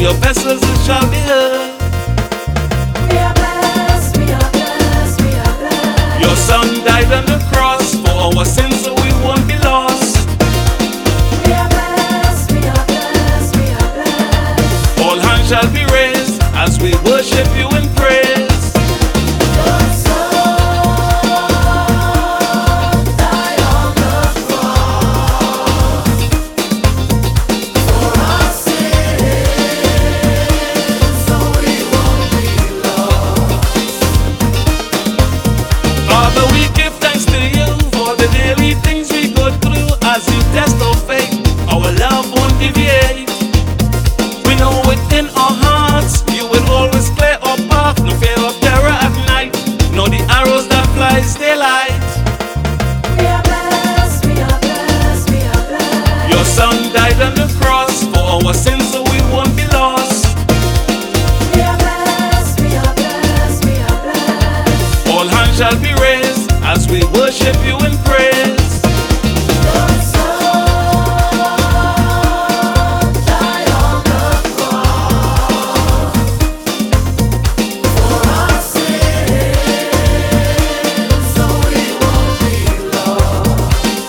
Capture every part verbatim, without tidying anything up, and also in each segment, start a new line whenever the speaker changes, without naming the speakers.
your vessels it shall be heard.
We are blessed, we are blessed, we are blessed.
Your son died on the cross for our sins so we won't be lost.
We are blessed, we are blessed, we are blessed.
All hands shall be raised as we worship you in praise.
Your son died on the cross for our sins, so we won't be lost.
Father, we give thanks to you for the daily things we go through. As you test our faith, our love won't deviate. We know within our hearts you will always clear our path. No fear of terror at night, nor the arrows that flies daylight.
We are blessed, we are blessed, we are blessed.
Your son died on the cross for our sins so we won't be lost.
We are blessed, we are blessed, we are blessed.
All hands shall be raised as we worship you in praise.
Your son died on the cross for our sins, so we won't be lost.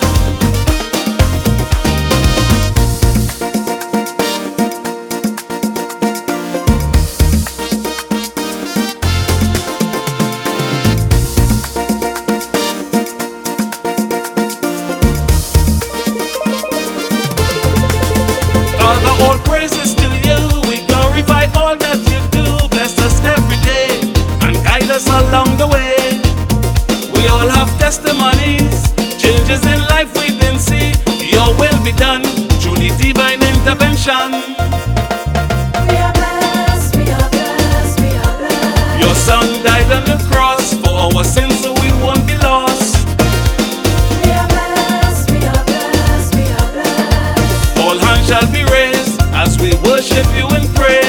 Father, all praises to you. We glorify all that you do. Bless us every day and guide us along the way. We all have testimonies, changes in life we didn't see. Your will be done through the divine intervention.
We are blessed, we are blessed, we are blessed.
Your son died on the cross for our sins so we won't be lost.
We are blessed, we are blessed, we are blessed.
All hands shall be raised as we worship you in praise.